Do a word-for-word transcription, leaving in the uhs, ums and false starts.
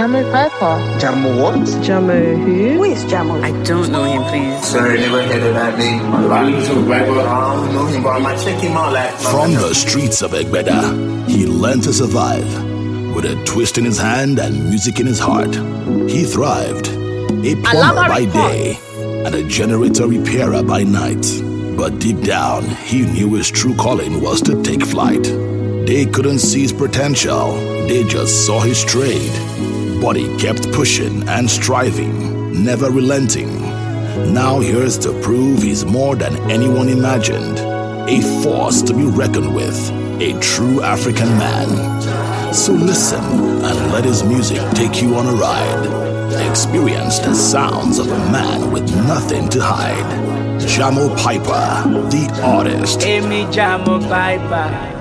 Jamo Piper. Jamo what? Jamo who? Who is Jamo? I don't know him, please. Sorry, never heard of that name. I don't know him, but I might check him out. Like from the streets of Egbeda, he learned to survive. With a twist in his hand and music in his heart, he thrived. A plumber by day and a generator repairer by night. But deep down, he knew his true calling was to take flight. They couldn't see his potential, they just saw his trade. But he kept pushing and striving, never relenting. Now here's to prove he's more than anyone imagined. A force to be reckoned with, a true African man. So listen and let his music take you on a ride. Experience the sounds of a man with nothing to hide. Jamo Piper, the artist. Amy Jamo Piper.